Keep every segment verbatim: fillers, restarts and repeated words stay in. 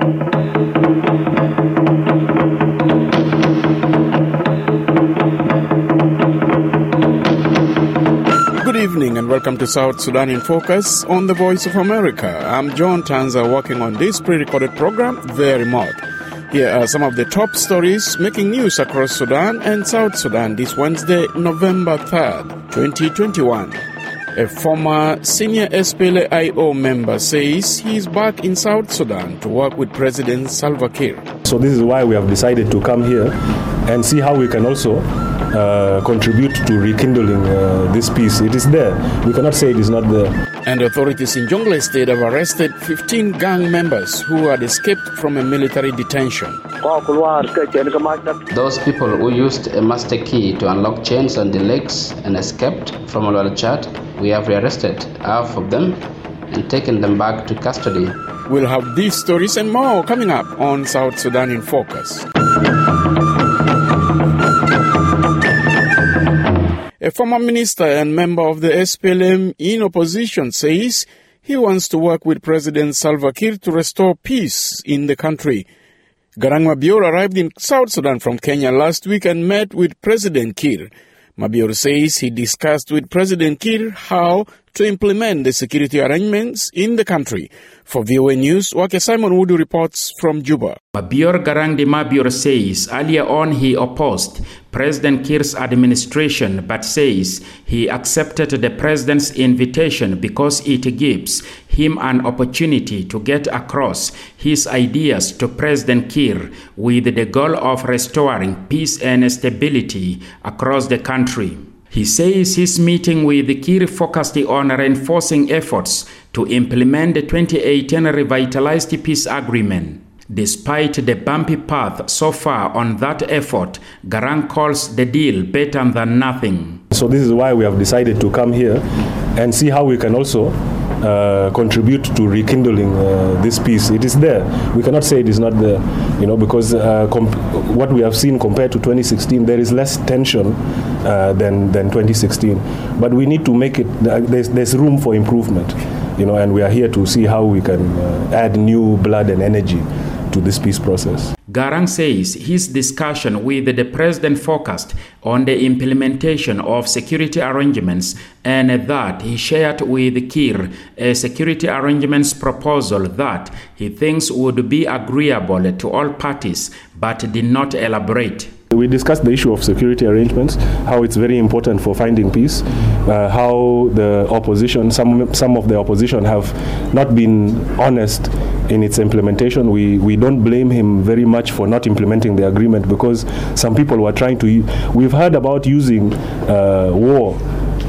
Good evening and welcome to South Sudan in Focus on the Voice of America. I'm John Tanza working on this pre-recorded program, The Remote. Here are some of the top stories making news across Sudan and South Sudan this Wednesday, November third, twenty twenty-one. A former senior S P L A I O member says he is back in South Sudan to work with President Salva Kiir. So this is why we have decided to come here and see how we can also uh, contribute to rekindling uh, this peace. It is there. We cannot say it is not there. And authorities in Jonglei State have arrested fifteen gang members who had escaped from a military detention. Those people who used a master key to unlock chains on the legs and escaped from Al-Walajat, we have rearrested half of them and taken them back to custody. We'll have these stories and more coming up on South Sudan in Focus. A former minister and member of the S P L M in opposition says he wants to work with President Salva Kiir to restore peace in the country. Garang Mabior arrived in South Sudan from Kenya last week and met with President Kiir. Mabior says he discussed with President Kiir how to implement the security arrangements in the country. For V O A News, Wake Simon Wudu reports from Juba. Mabior Garang de Mabior says earlier on he opposed President Kiir's administration but says he accepted the president's invitation because it gives him an opportunity to get across his ideas to President Kiir with the goal of restoring peace and stability across the country. He says his meeting with Kiir focused on reinforcing efforts to implement the twenty eighteen revitalized peace agreement. Despite the bumpy path so far on that effort, Garang calls the deal better than nothing. So this is why we have decided to come here and see how we can also uh, contribute to rekindling uh, this peace. It is there. We cannot say it is not there, you know, because uh, comp- what we have seen compared to twenty sixteen, there is less tension uh, than than twenty sixteen. But we need to make it. There's there's room for improvement, you know, and we are here to see how we can uh, add new blood and energy to this peace process. Garang says his discussion with the president focused on the implementation of security arrangements and that he shared with Kiir a security arrangements proposal that he thinks would be agreeable to all parties but did not elaborate. We discussed the issue of security arrangements, how it's very important for finding peace, uh, how the opposition, some some of the opposition have not been honest in its implementation. We we don't blame him very much for not implementing the agreement because some people were trying to. We've heard about using uh, war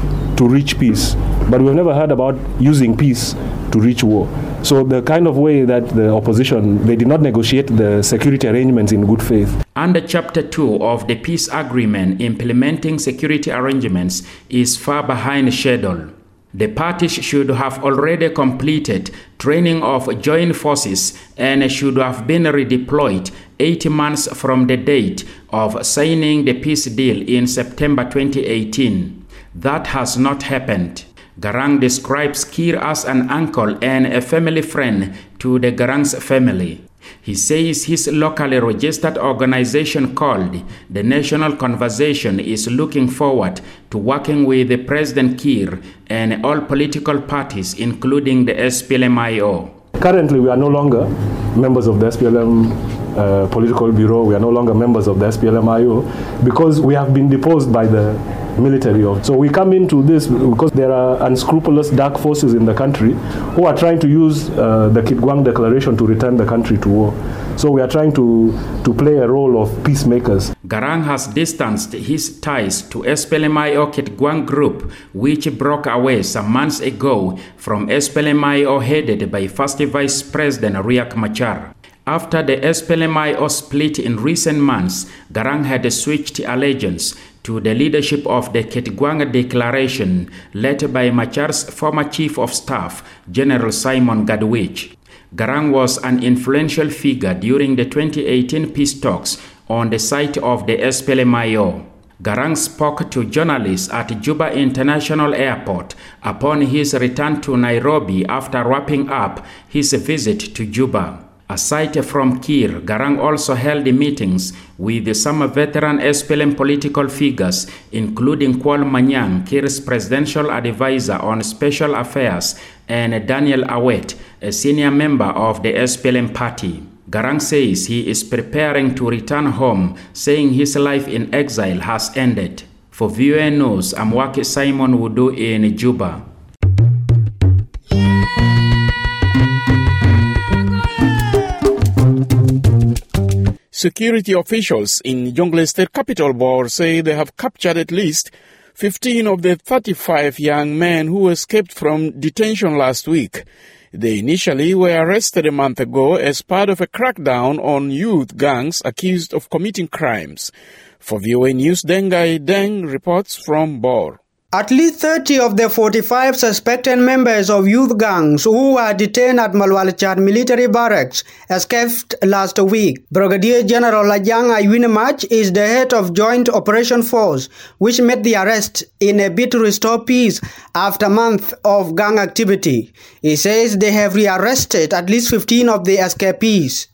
to reach peace, but we've never heard about using peace to reach war. So the kind of way that the opposition, they did not negotiate the security arrangements in good faith. Under Chapter two of the Peace Agreement, implementing security arrangements is far behind schedule. The parties should have already completed training of joint forces and should have been redeployed eight months from the date of signing the peace deal in September twenty eighteen. That has not happened. Garang describes Kiir as an uncle and a family friend to the Garang's family. He says his locally registered organization called the National Conversation is looking forward to working with the President Kiir and all political parties, including the S P L M I O. Currently, we are no longer members of the S P L M uh, political bureau. We are no longer members of the S P L M I O because we have been deposed by the military. So we come into this because there are unscrupulous dark forces in the country who are trying to use uh, the Kitgwang Declaration to return the country to war. So we are trying to, to play a role of peacemakers. Garang has distanced his ties to S P L M I O Kitgwang group, which broke away some months ago from S P L M I O headed by First Vice President Riek Machar. After the S P L M I O split in recent months, Garang had switched allegiance to the leadership of the Kitgwang Declaration, led by Machar's former Chief of Staff, General Simon Gadwich. Garang was an influential figure during the twenty eighteen peace talks on the site of the S P L M I O. Garang spoke to journalists at Juba International Airport upon his return to Nairobi after wrapping up his visit to Juba. Aside from Kiir, Garang also held meetings with some veteran S P L M political figures, including Kual Manyang, Kiir's presidential advisor on special affairs, and Daniel Awet, a senior member of the S P L M party. Garang says he is preparing to return home, saying his life in exile has ended. For V O A News, I'm Waki Simon Wudu in Juba. Security officials in Jonglei State Capital Bor say they have captured at least fifteen of the thirty-five young men who escaped from detention last week. They initially were arrested a month ago as part of a crackdown on youth gangs accused of committing crimes. For V O A News, Dengai Deng reports from Bor. At least thirty of the forty-five suspected members of youth gangs who were detained at Malwalachad military barracks escaped last week. Brigadier General Lajang Ayuinamach is the head of Joint Operation Force, which made the arrest in a bid to restore peace after months of gang activity. He says they have rearrested at least fifteen of the escapees.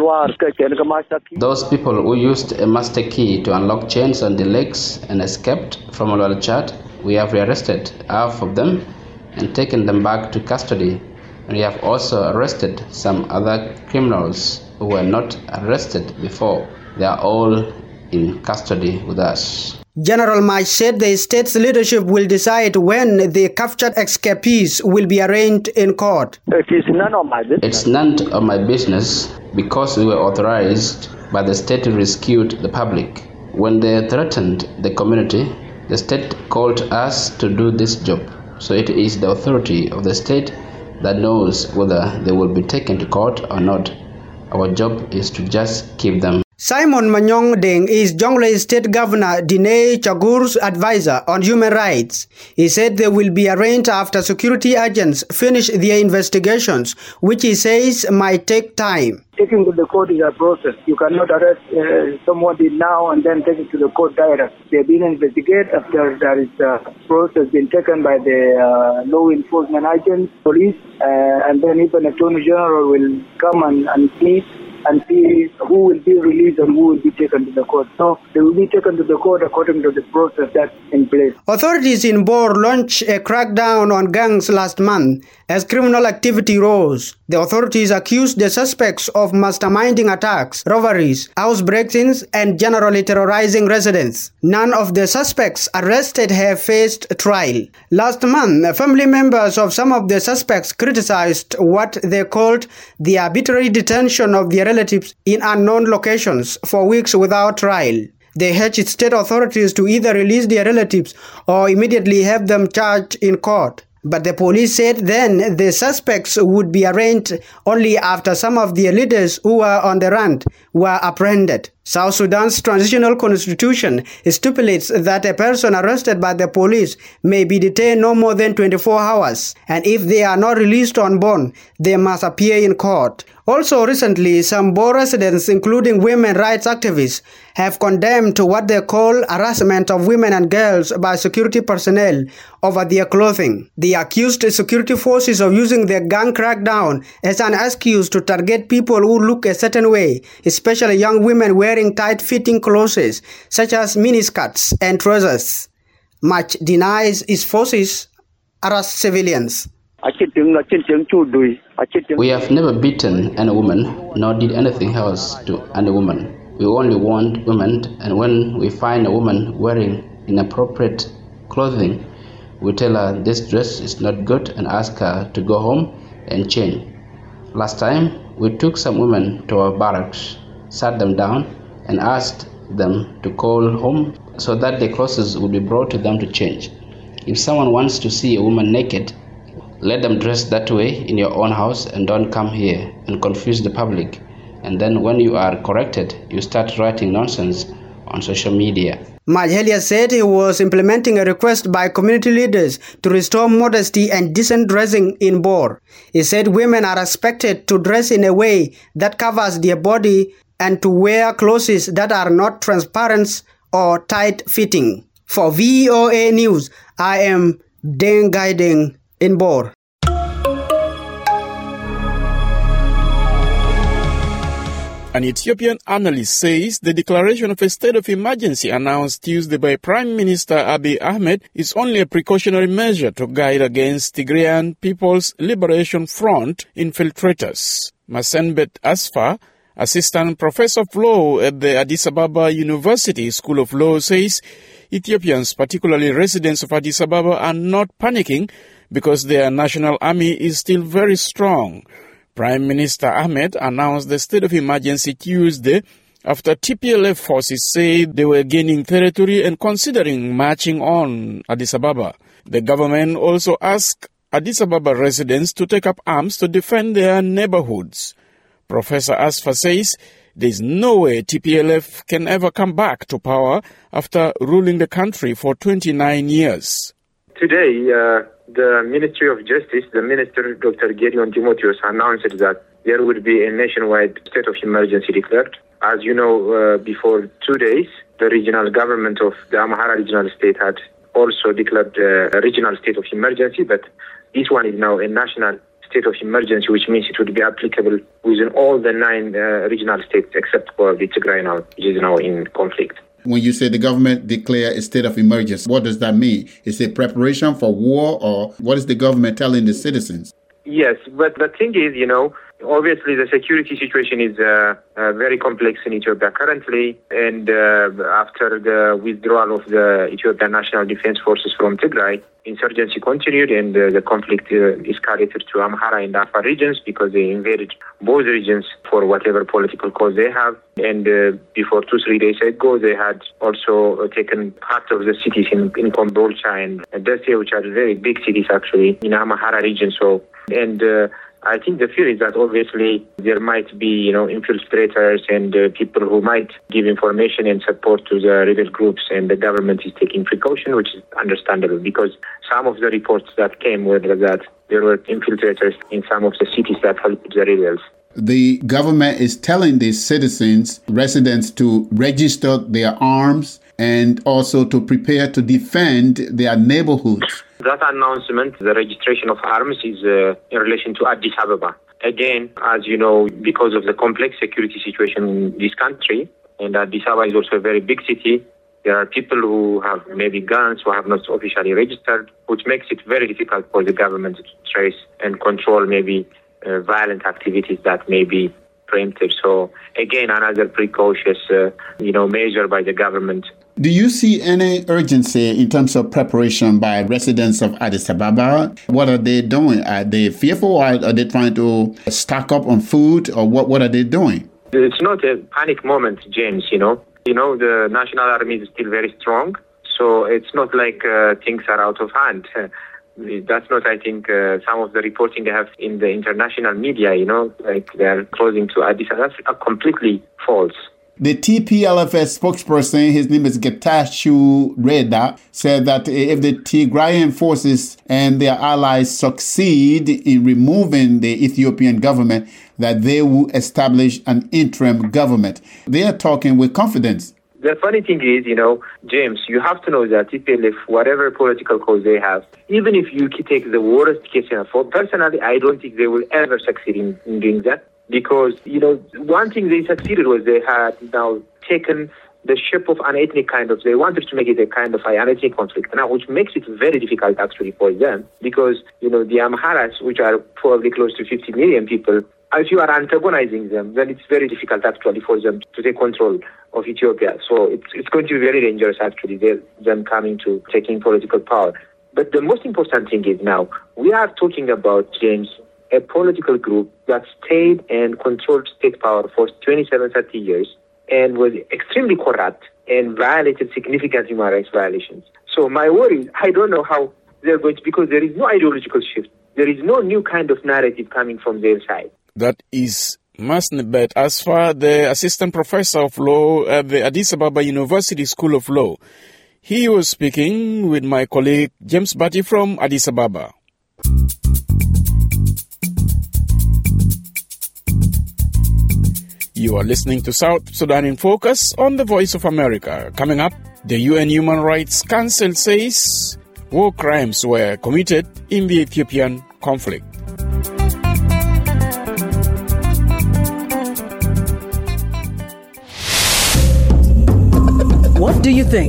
Those people who used a master key to unlock chains on the legs and escaped from Malwalachad, we have rearrested half of them and taken them back to custody. And we have also arrested some other criminals who were not arrested before. They are all in custody with us. General Mach said the state's leadership will decide when the captured escapees will be arraigned in court. It is none of my business. It's none of my business because we were authorized by the state to rescue the public. When they threatened the community, the state called us to do this job. So it is the authority of the state that knows whether they will be taken to court or not. Our job is to just keep them. Simon Manyong Deng is Jonglei State Governor Dinei Chagur's advisor on human rights. He said they will be arraigned after security agents finish their investigations, which he says might take time. Taking to the court is a process. You cannot arrest uh, somebody now and then take it to the court direct. They've been investigated after there is a process been taken by the uh, law enforcement agents, police, uh, and then even Attorney General will come and, and see and see who will be released and who will be taken to the court. So they will be taken to the court according to the process that's in place. Authorities in Bor launched a crackdown on gangs last month as criminal activity rose. The authorities accused the suspects of masterminding attacks, robberies, house break-ins, and generally terrorizing residents. None of the suspects arrested have faced trial. Last month, family members of some of the suspects criticized what they called the arbitrary detention of their relatives in unknown locations for weeks without trial. They urged state authorities to either release their relatives or immediately have them charged in court. But the police said then the suspects would be arraigned only after some of their leaders who were on the run were apprehended. South Sudan's transitional constitution stipulates that a person arrested by the police may be detained no more than twenty-four hours, and if they are not released on bond, they must appear in court. Also recently, some Bor residents, including women rights activists, have condemned what they call harassment of women and girls by security personnel over their clothing. They accused the security forces of using the gang crackdown as an excuse to target people who look a certain way, especially young women wearing tight-fitting clothes such as miniskirts and trousers. Mach denies its forces harass civilians. We have never beaten any woman, nor did anything else to any woman. We only want women, and when we find a woman wearing inappropriate clothing, we tell her this dress is not good and ask her to go home and change. Last time, we took some women to our barracks, sat them down, and asked them to call home so that their clothes would be brought to them to change. If someone wants to see a woman naked, let them dress that way in your own house and don't come here and confuse the public. And then when you are corrected, you start writing nonsense on social media. Mach said he was implementing a request by community leaders to restore modesty and decent dressing in Bor. He said women are expected to dress in a way that covers their body and to wear clothes that are not transparent or tight-fitting. For V O A News, I am Deng Gaideng in Bor. An Ethiopian analyst says the declaration of a state of emergency announced Tuesday by Prime Minister Abiy Ahmed is only a precautionary measure to guide against Tigrayan People's Liberation Front infiltrators. Masenbet Asfa, assistant professor of law at the Addis Ababa University School of Law, says Ethiopians, particularly residents of Addis Ababa, are not panicking because their national army is still very strong. Prime Minister Ahmed announced the state of emergency Tuesday after T P L F forces said they were gaining territory and considering marching on Addis Ababa. The government also asked Addis Ababa residents to take up arms to defend their neighborhoods. Professor Asfa says there is no way T P L F can ever come back to power after ruling the country for twenty-nine years. Today, uh, the Ministry of Justice, the Minister, Doctor Gideon Timotheus, announced that there would be a nationwide state of emergency declared. As you know, uh, before two days, the regional government of the Amhara regional state had also declared uh, a regional state of emergency, but this one is now a national state of emergency, which means it would be applicable within all the nine uh, regional states except for the Tigray now, which is now in conflict. When you say the government declare a state of emergency, what does that mean? Is it preparation for war, or what is the government telling the citizens? Yes, but the thing is, you know, obviously the security situation is uh, uh, very complex in Ethiopia currently, and uh, after the withdrawal of the Ethiopian National Defense Forces from Tigray, insurgency continued and uh, the conflict uh, escalated to Amhara and Afar regions because they invaded both regions for whatever political cause they have. And uh, before two, three days ago, they had also uh, taken part of the cities in, in Kombolcha and Dessie, which are very big cities actually in Amhara region. So, and uh, I think the fear is that obviously there might be, you know, infiltrators and uh, people who might give information and support to the rebel groups, and the government is taking precaution, which is understandable because some of the reports that came were that there were infiltrators in some of the cities that helped the rebels. The government is telling the citizens, residents, to register their arms and also to prepare to defend their neighborhoods. That announcement, the registration of arms, is uh, in relation to Addis Ababa. Again, as you know, because of the complex security situation in this country, and Addis Ababa is also a very big city, there are people who have maybe guns who have not officially registered, which makes it very difficult for the government to trace and control maybe uh, violent activities that may be preempted. So again, another precautious, uh, you know, measure by the government. Do you see any urgency in terms of preparation by residents of Addis Ababa? What are they doing? Are they fearful, or are they trying to stock up on food, or what, what are they doing? It's not a panic moment, James, you know. You know, the National Army is still very strong, so it's not like uh, things are out of hand. That's not, I think, uh, some of the reporting they have in the international media, you know, like they're closing to Addis Ababa. That's completely false. The T P L F spokesperson, his name is Getachew Reda, said that if the Tigrayan forces and their allies succeed in removing the Ethiopian government, that they will establish an interim government. They are talking with confidence. The funny thing is, you know, James, you have to know that T P L F, whatever political cause they have, even if you take the worst case scenario, personally, I don't think they will ever succeed in, in doing that. Because, you know, one thing they succeeded was they had now taken the shape of an ethnic kind of, they wanted to make it a kind of an ethnic conflict now, which makes it very difficult actually for them. Because, you know, the Amharas, which are probably close to fifty million people, if you are antagonizing them, then it's very difficult actually for them to take control of Ethiopia. So it's, it's going to be very dangerous actually, them coming to taking political power. But the most important thing is now, we are talking about, James, a political group that stayed and controlled state power for twenty-seven, thirty years and was extremely corrupt and violated significant human rights violations. So my worry is, I don't know how they're going to, because there is no ideological shift. There is no new kind of narrative coming from their side. That is Masnebet Asfa, the assistant professor of law at the Addis Ababa University School of Law. He was speaking with my colleague James Batty from Addis Ababa. You are listening to South Sudan in Focus on the Voice of America. Coming up, the U N Human Rights Council says war crimes were committed in the Ethiopian conflict. What do you think?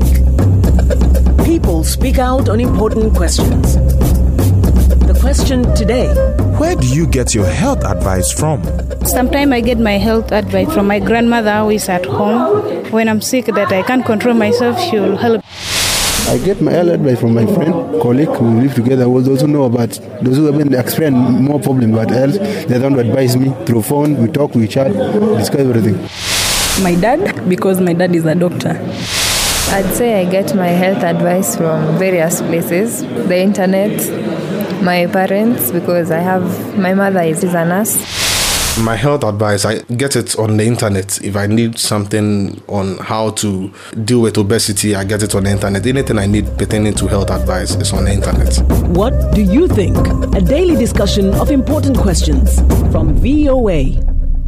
People speak out on important questions. The question today: where do you get your health advice from? Sometimes I get my health advice from my grandmother who is at home. When I'm sick that I can't control myself, she will help. I get my health advice from my friend, colleague who live together, who also know about those who have been experiencing more problems about health. They don't advise me through phone. We talk, we chat, discuss everything. My dad, because my dad is a doctor. I'd say I get my health advice from various places, the internet, my parents, because I have, my mother is a nurse. My health advice, I get it on the internet. If I need something on how to deal with obesity, I get it on the internet. Anything I need pertaining to health advice is on the internet. What do you think? A daily discussion of important questions from V O A.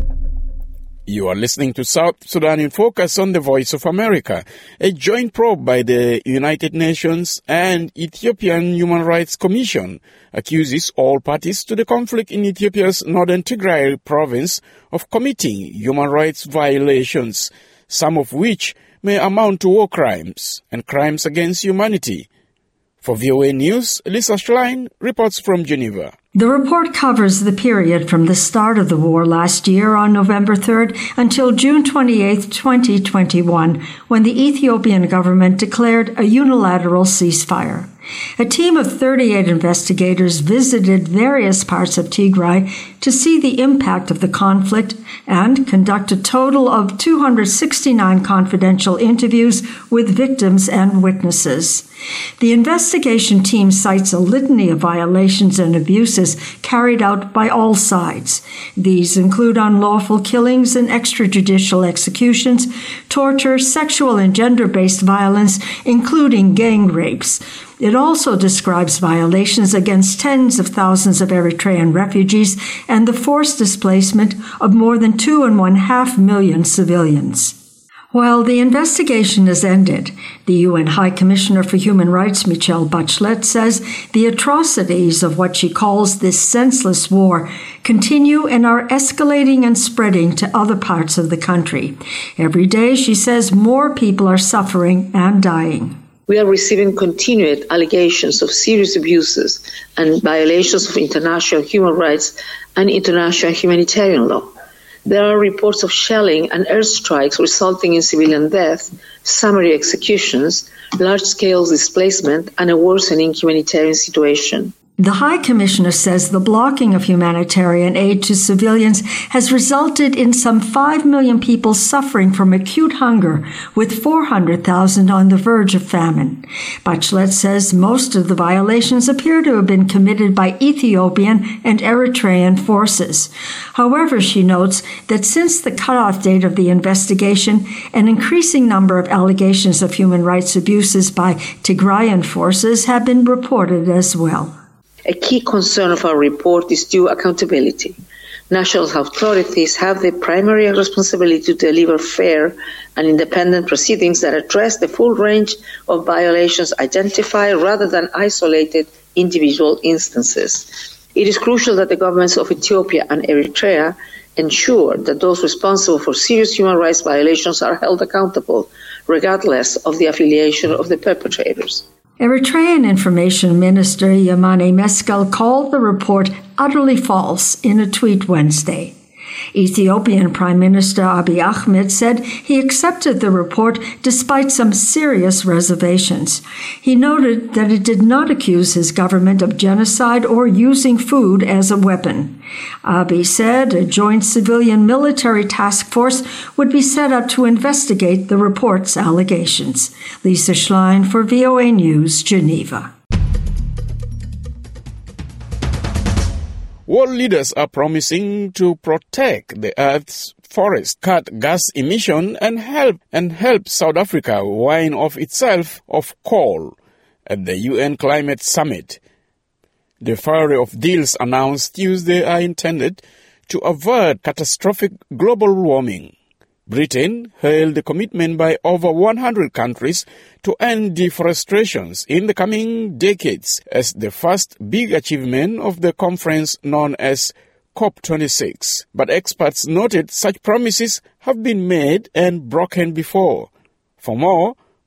You are listening to South Sudan in Focus on the Voice of America. A joint probe by the United Nations and Ethiopian Human Rights Commission accuses all parties to the conflict in Ethiopia's northern Tigray province of committing human rights violations, some of which may amount to war crimes and crimes against humanity. For V O A News, Lisa Schlein reports from Geneva. The report covers the period from the start of the war last year on November third until June twenty-eighth, twenty twenty-one, when the Ethiopian government declared a unilateral ceasefire. A team of thirty-eight investigators visited various parts of Tigray to see the impact of the conflict and conduct a total of two hundred sixty-nine confidential interviews with victims and witnesses. The investigation team cites a litany of violations and abuses carried out by all sides. These include unlawful killings and extrajudicial executions, torture, sexual and gender-based violence, including gang rapes. It also describes violations against tens of thousands of Eritrean refugees and the forced displacement of more than two and one half million civilians. While the investigation is ended, the U N High Commissioner for Human Rights, Michelle Bachelet, says the atrocities of what she calls this senseless war continue and are escalating and spreading to other parts of the country. Every day, she says, more people are suffering and dying. We are receiving continued allegations of serious abuses and violations of international human rights and international humanitarian law. There are reports of shelling and airstrikes resulting in civilian death, summary executions, large-scale displacement, and a worsening humanitarian situation. The High Commissioner says the blocking of humanitarian aid to civilians has resulted in some five million people suffering from acute hunger, with four hundred thousand on the verge of famine. Bachelet says most of the violations appear to have been committed by Ethiopian and Eritrean forces. However, she notes that since the cutoff date of the investigation, an increasing number of allegations of human rights abuses by Tigrayan forces have been reported as well. A key concern of our report is due accountability. National authorities have the primary responsibility to deliver fair and independent proceedings that address the full range of violations identified rather than isolated individual instances. It is crucial that the governments of Ethiopia and Eritrea ensure that those responsible for serious human rights violations are held accountable, regardless of the affiliation of the perpetrators. Eritrean Information Minister Yamane Meskel called the report utterly false in a tweet Wednesday. Ethiopian Prime Minister Abiy Ahmed said he accepted the report despite some serious reservations. He noted that it did not accuse his government of genocide or using food as a weapon. Abiy said a joint civilian-military task force would be set up to investigate the report's allegations. Lisa Schlein for V O A News, Geneva. World leaders are promising to protect the Earth's forest, cut gas emission, and help and help South Africa wind off itself of coal at the U N Climate Summit. The flurry of deals announced Tuesday are intended to avert catastrophic global warming. Britain hailed the commitment by over one hundred countries to end deforestation in the coming decades as the first big achievement of the conference known as COP twenty-six. But experts noted such promises have been made and broken before. For more,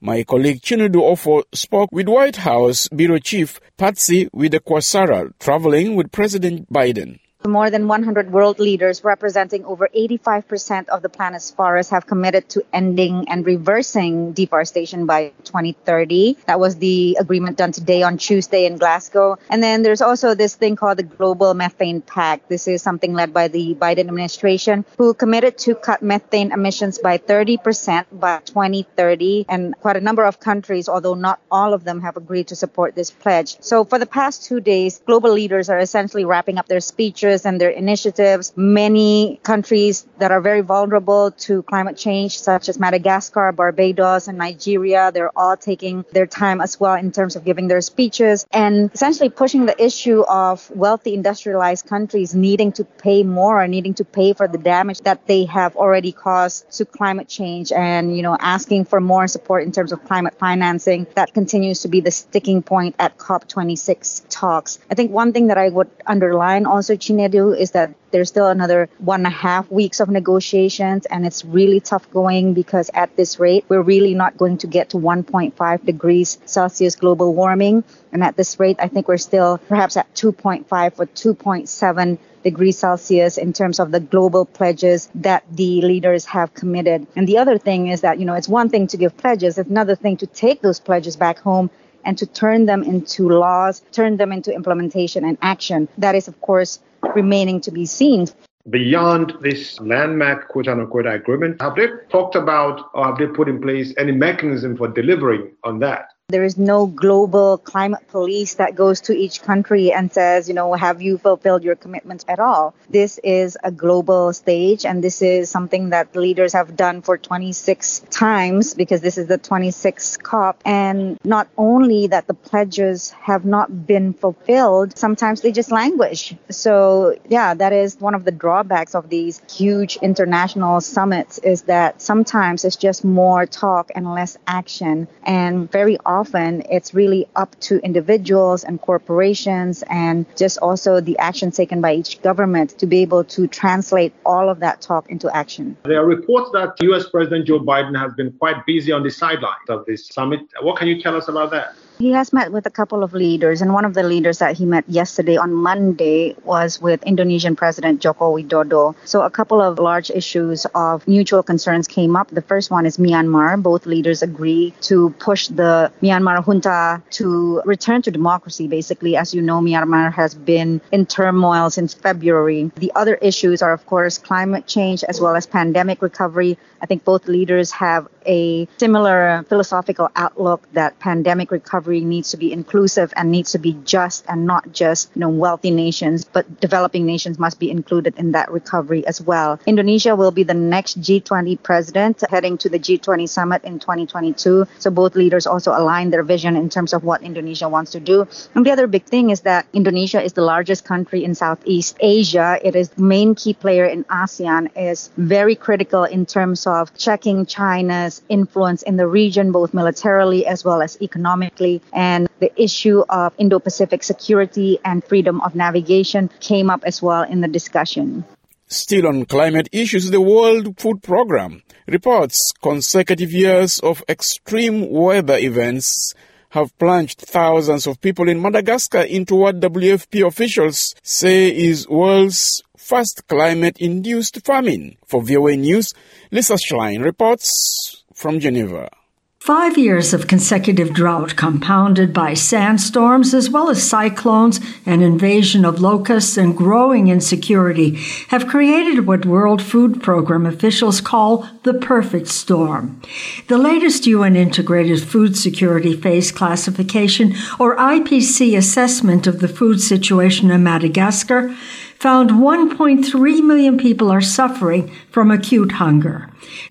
My colleague Chinedu Ofo spoke with White House Bureau Chief Patsy Widakwasara, traveling with President Biden. More than one hundred world leaders representing over eighty-five percent of the planet's forests have committed to ending and reversing deforestation by twenty thirty. That was the agreement done today on Tuesday in Glasgow. And then there's also this thing called the Global Methane Pact. This is something led by the Biden administration, who committed to cut methane emissions by thirty percent by twenty thirty. And quite a number of countries, although not all of them, have agreed to support this pledge. So for the past two days, global leaders are essentially wrapping up their speeches and their initiatives. Many countries that are very vulnerable to climate change, such as Madagascar, Barbados, and Nigeria, they're all taking their time as well in terms of giving their speeches and essentially pushing the issue of wealthy industrialized countries needing to pay more, or needing to pay for the damage that they have already caused to climate change, and, you know, asking for more support in terms of climate financing. That continues to be the sticking point at COP twenty-six talks. I think one thing that I would underline also, Chinedu, is that there's still another one and a half weeks of negotiations, and it's really tough going because at this rate, we're really not going to get to one point five degrees Celsius global warming. And at this rate, I think we're still perhaps at two point five or two point seven degrees Celsius in terms of the global pledges that the leaders have committed. And the other thing is that, you know, it's one thing to give pledges, it's another thing to take those pledges back home and to turn them into laws, turn them into implementation and action. That is, of course, remaining to be seen. Beyond this landmark quote-unquote agreement, have they talked about or have they put in place any mechanism for delivering on that? There is no global climate police that goes to each country and says, you know, have you fulfilled your commitments at all? This is a global stage, and this is something that leaders have done for twenty-six times, because this is the twenty-sixth COP. And not only that the pledges have not been fulfilled, sometimes they just languish. So, yeah, that is one of the drawbacks of these huge international summits, is that sometimes it's just more talk and less action. And very often, Often it's really up to individuals and corporations, and just also the actions taken by each government to be able to translate all of that talk into action. There are reports that U S President Joe Biden has been quite busy on the sidelines of this summit. What can you tell us about that? He has met with a couple of leaders, and one of the leaders that he met yesterday on Monday was with Indonesian President Joko Widodo. So a couple of large issues of mutual concerns came up. The first one is Myanmar. Both leaders agree to push the Myanmar junta to return to democracy. Basically, as you know, Myanmar has been in turmoil since February. The other issues are, of course, climate change as well as pandemic recovery. I think both leaders have a similar philosophical outlook that pandemic recovery needs to be inclusive and needs to be just, and not just, you know, wealthy nations, but developing nations must be included in that recovery as well. Indonesia will be the next G twenty president, heading to the G twenty summit in twenty twenty-two. So both leaders also align their vision in terms of what Indonesia wants to do. And the other big thing is that Indonesia is the largest country in Southeast Asia. It is the main key player in ASEAN, is very critical in terms of checking China's influence in the region, both militarily as well as economically. And the issue of Indo-Pacific security and freedom of navigation came up as well in the discussion. Still on climate issues, the World Food Programme reports consecutive years of extreme weather events have plunged thousands of people in Madagascar into what W F P officials say is world's first climate-induced famine. For V O A News, Lisa Schlein reports from Geneva. Five years of consecutive drought, compounded by sandstorms as well as cyclones, an invasion of locusts, and growing insecurity, have created what World Food Programme officials call the perfect storm. The latest U N Integrated Food Security Phase Classification, or I P C assessment of the food situation in Madagascar, found one point three million people are suffering from acute hunger.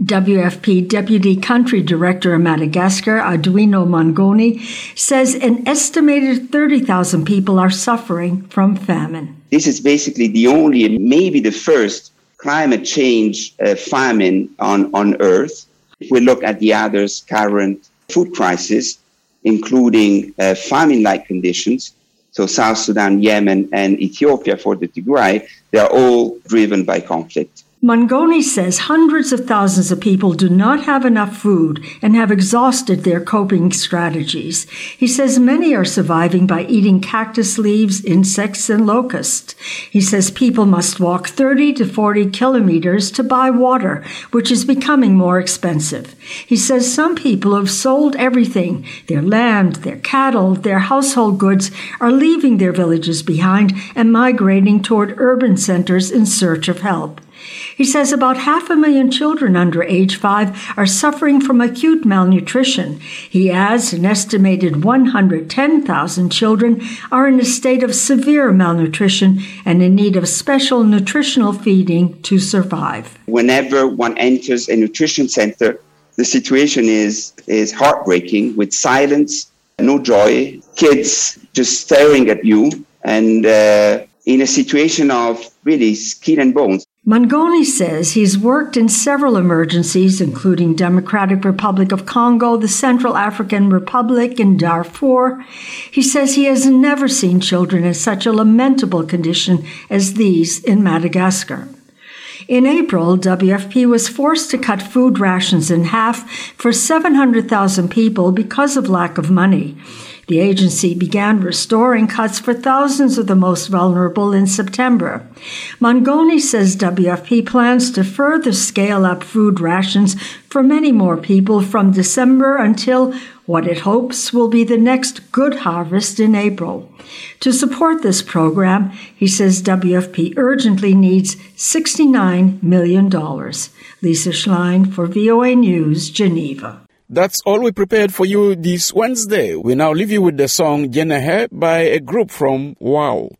W F P Deputy Country Director of Madagascar, Arduino Mangoni, says an estimated thirty thousand people are suffering from famine. This is basically the only and maybe the first climate change uh, famine on, on Earth. If we look at the others, current food crisis, including uh, famine-like conditions, so South Sudan, Yemen, and Ethiopia for the Tigray, they are all driven by conflict. Mangoni says hundreds of thousands of people do not have enough food and have exhausted their coping strategies. He says many are surviving by eating cactus leaves, insects, and locusts. He says people must walk thirty to forty kilometers to buy water, which is becoming more expensive. He says some people have sold everything, their land, their cattle, their household goods, are leaving their villages behind and migrating toward urban centers in search of help. He says about half a million children under age five are suffering from acute malnutrition. He adds an estimated one hundred ten thousand children are in a state of severe malnutrition and in need of special nutritional feeding to survive. Whenever one enters a nutrition center, the situation is, is heartbreaking, with silence, no joy, kids just staring at you, and uh, in a situation of really skin and bones. Mangoni says he's worked in several emergencies, including Democratic Republic of Congo, the Central African Republic, and Darfur. He says he has never seen children in such a lamentable condition as these in Madagascar. In April, W F P was forced to cut food rations in half for seven hundred thousand people because of lack of money. The agency began restoring cuts for thousands of the most vulnerable in September. Mangoni says W F P plans to further scale up food rations for many more people from December until what it hopes will be the next good harvest in April. To support this program, he says W F P urgently needs sixty-nine million dollars. Lisa Schlein for V O A News, Geneva. That's all we prepared for you this Wednesday. We now leave you with the song Jenehe by a group from Wow.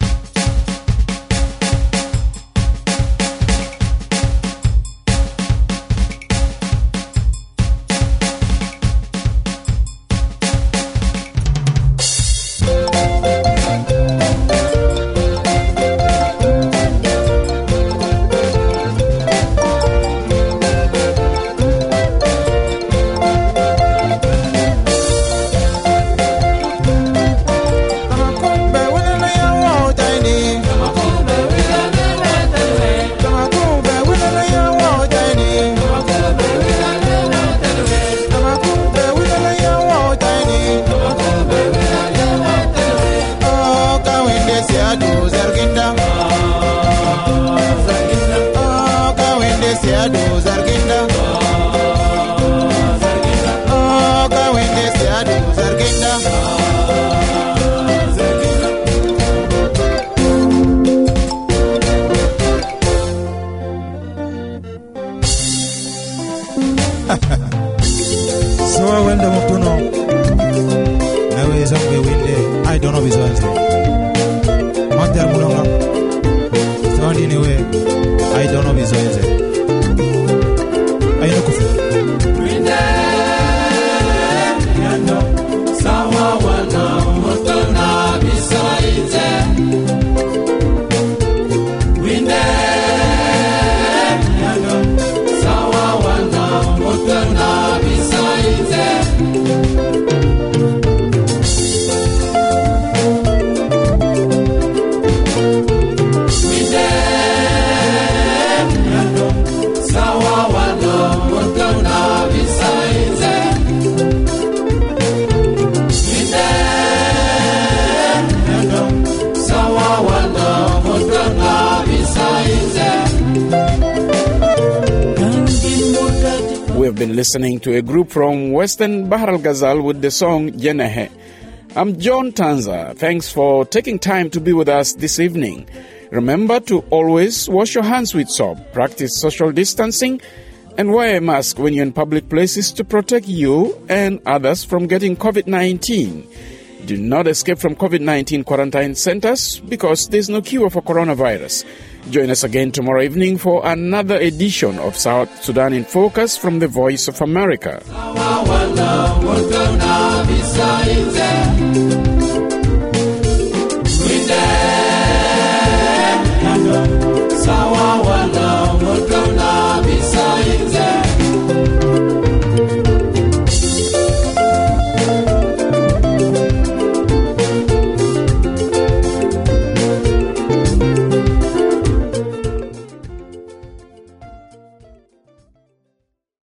So when the Mutuno now is on the window, I don't know his answer. Matter Mulonga, so anyway, I don't know his answer. I know Kufu. Sawa wana mutona bisaize. Been listening to a group from Western Bahr al Ghazal with the song Jenehe. I'm John Tanza. Thanks for taking time to be with us this evening. Remember to always wash your hands with soap, practice social distancing, and wear a mask when you're in public places to protect you and others from getting covid nineteen. Do not escape from covid nineteen quarantine centers because there's no cure for coronavirus. Join us again tomorrow evening for another edition of South Sudan in Focus from the Voice of America.